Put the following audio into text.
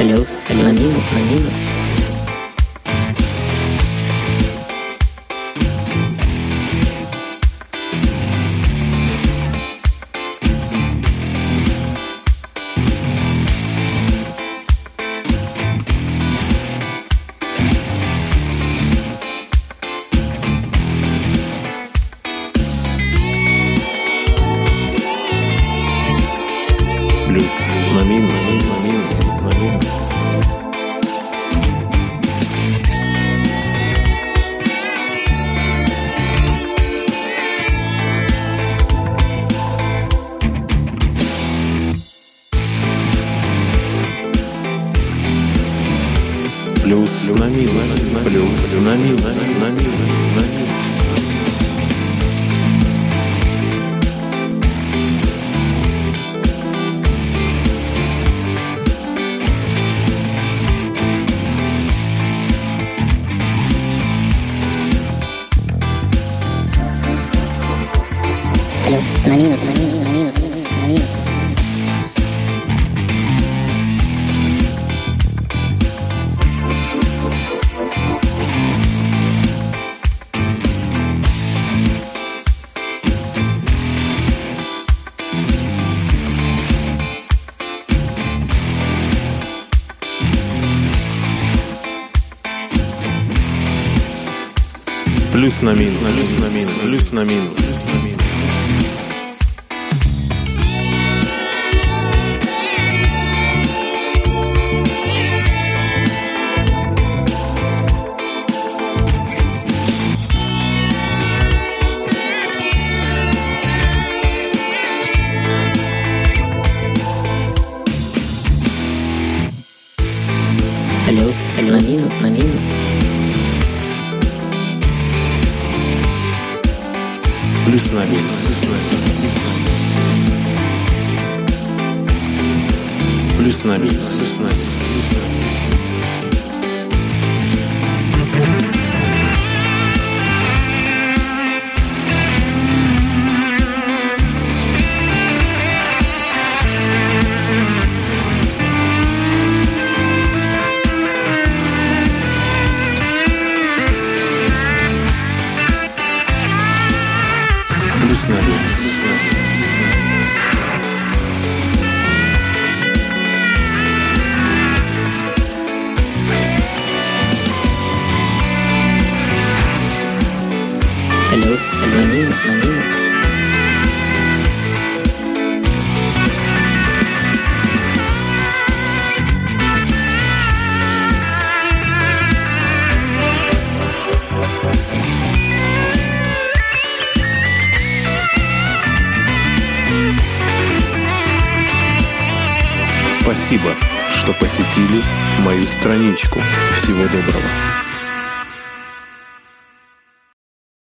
Плюс на минус, на минус. Плюс на минус, на минус, на минус. Плюс на минус, плюс на минус, на минус, на минус. Плюс на минус, на минус, на минус, на минус. Плюс на минус, плюс на минус, плюс на минус, плюс на минус. Плюс на минус, на минус. Плюс на минус, плюс на минус, плюс на минус, плюс на минус. Плюс на минус, плюс на Плюс на минус, на минус. Спасибо, что посетили мою страничку. Всего доброго.